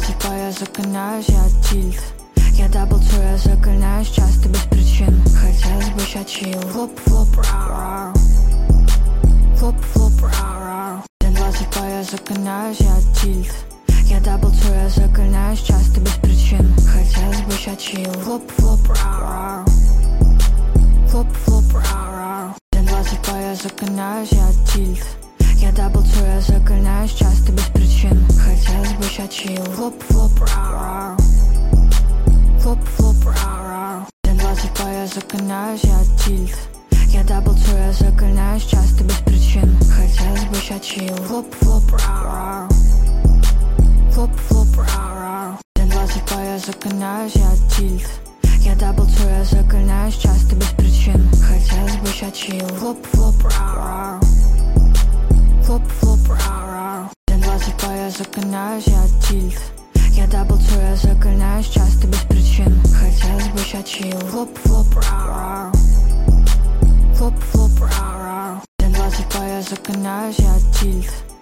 засыпаю, загонаюсь, я тильт. Я даблцу, я загоняюсь часто без причин. Хотелось бы ща чил. Флоп-флоп, рау-рау. Флоп-флоп, рау-рау. 1-2 засыпаю, я загоняюсь, я тильт. Я даблцу, я загоняюсь часто без причин. Хотелось бы ща чил. Флоп-флоп, рау-рау. Флоп-флоп, рау-рау. 1-2 засыпаю, я загоняюсь, я тильт. Я даблцу, я загоняюсь часто без причин. Хотелось бы ща чил. Флоп-флоп, рау-рау. Флоп-флоп, рау-рау. 1-2 засыпаю, я загоняюсь, я тильт. Я даблцу, я загоняюсь часто без причин. Хотелось бы ща чил. Флоп-флоп, рау-рау. Флоп-флоп, рау-рау. 1-2 засыпаю, я загоняюсь, я тильт. Я даблцу, я загоняюсь часто без причин. Хотелось бы ща чил. Флоп-флоп, рау-рау. Флоп-флоп, рау-рау. 1-2 засыпаю, я загоняюсь, я тильт. Я даблцу, я загоняюсь часто без причин. Хотелось бы ща чил. Флоп-флоп, рау-рау. Флоп-флоп, рау-рау. 1-2 засыпаю, я загоняюсь, я тильт.